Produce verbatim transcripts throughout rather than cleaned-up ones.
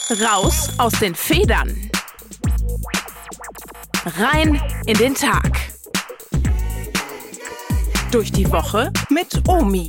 Raus aus den Federn. Rein in den Tag. Durch die Woche mit Omi.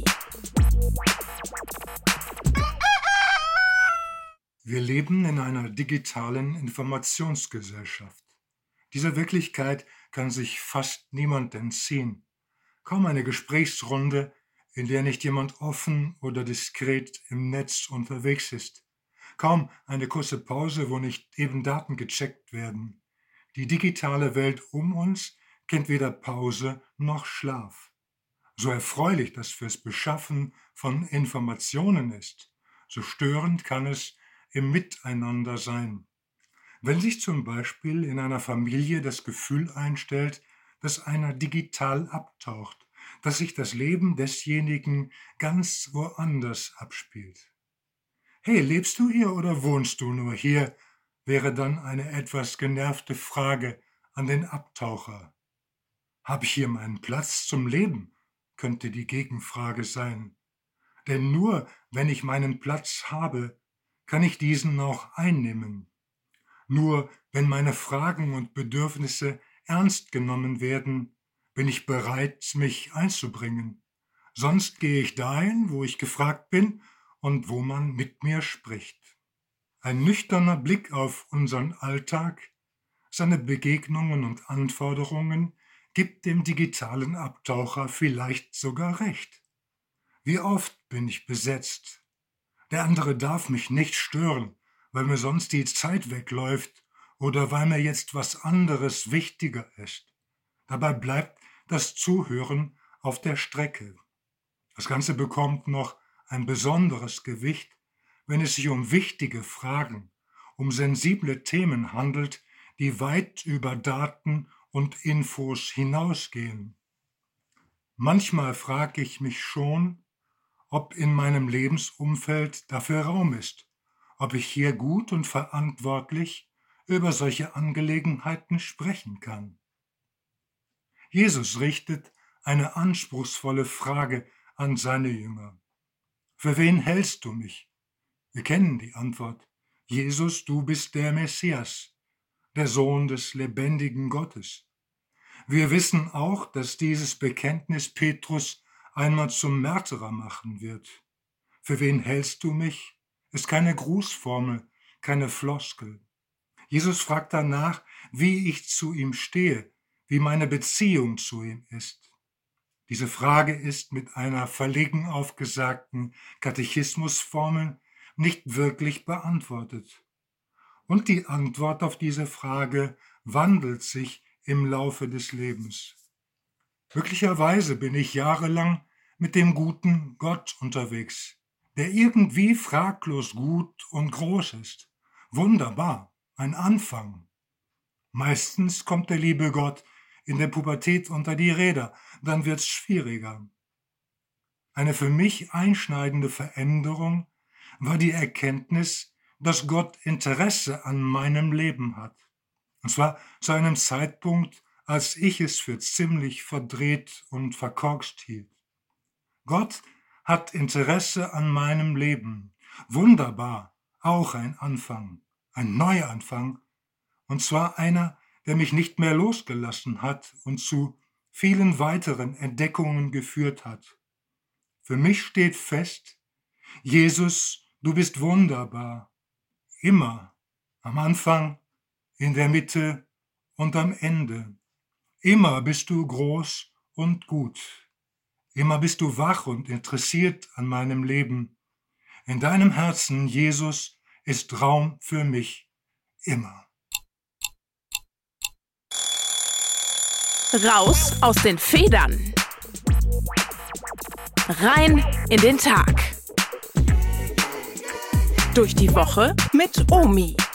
Wir leben in einer digitalen Informationsgesellschaft. Dieser Wirklichkeit kann sich fast niemand entziehen. Kaum eine Gesprächsrunde, in der nicht jemand offen oder diskret im Netz unterwegs ist. Kaum eine kurze Pause, wo nicht eben Daten gecheckt werden. Die digitale Welt um uns kennt weder Pause noch Schlaf. So erfreulich das fürs Beschaffen von Informationen ist, so störend kann es im Miteinander sein. Wenn sich zum Beispiel in einer Familie das Gefühl einstellt, dass einer digital abtaucht, dass sich das Leben desjenigen ganz woanders abspielt. Hey, lebst du hier oder wohnst du nur hier? Wäre dann eine etwas genervte Frage an den Abtaucher. Habe ich hier meinen Platz zum Leben? Könnte die Gegenfrage sein. Denn nur wenn ich meinen Platz habe, kann ich diesen auch einnehmen. Nur wenn meine Fragen und Bedürfnisse ernst genommen werden, bin ich bereit, mich einzubringen. Sonst gehe ich dahin, wo ich gefragt bin und wo man mit mir spricht. Ein nüchterner Blick auf unseren Alltag, seine Begegnungen und Anforderungen gibt dem digitalen Abtaucher vielleicht sogar recht. Wie oft bin ich besetzt? Der andere darf mich nicht stören, weil mir sonst die Zeit wegläuft oder weil mir jetzt was anderes wichtiger ist. Dabei bleibt das Zuhören auf der Strecke. Das Ganze bekommt noch ein besonderes Gewicht, wenn es sich um wichtige Fragen, um sensible Themen handelt, die weit über Daten und Infos hinausgehen. Manchmal frage ich mich schon, ob in meinem Lebensumfeld dafür Raum ist, ob ich hier gut und verantwortlich über solche Angelegenheiten sprechen kann. Jesus richtet eine anspruchsvolle Frage an seine Jünger. Für wen hältst du mich? Wir kennen die Antwort. Jesus, du bist der Messias, der Sohn des lebendigen Gottes. Wir wissen auch, dass dieses Bekenntnis Petrus einmal zum Märtyrer machen wird. Für wen hältst du mich? Ist keine Grußformel, keine Floskel. Jesus fragt danach, wie ich zu ihm stehe, wie meine Beziehung zu ihm ist. Diese Frage ist mit einer verlegen aufgesagten Katechismusformel nicht wirklich beantwortet. Und die Antwort auf diese Frage wandelt sich im Laufe des Lebens. Möglicherweise bin ich jahrelang mit dem guten Gott unterwegs, der irgendwie fraglos gut und groß ist. Wunderbar, ein Anfang. Meistens kommt der liebe Gott in der Pubertät unter die Räder, dann wird's schwieriger. Eine für mich einschneidende Veränderung war die Erkenntnis, dass Gott Interesse an meinem Leben hat. Und zwar zu einem Zeitpunkt, als ich es für ziemlich verdreht und verkorkst hielt. Gott hat Interesse an meinem Leben. Wunderbar, auch ein Anfang, ein Neuanfang, und zwar einer, der mich nicht mehr losgelassen hat und zu vielen weiteren Entdeckungen geführt hat. Für mich steht fest, Jesus, du bist wunderbar, immer, am Anfang, in der Mitte und am Ende. Immer bist du groß und gut. Immer bist du wach und interessiert an meinem Leben. In deinem Herzen, Jesus, ist Raum für mich immer. Raus aus den Federn. Rein in den Tag. Durch die Woche mit Omi.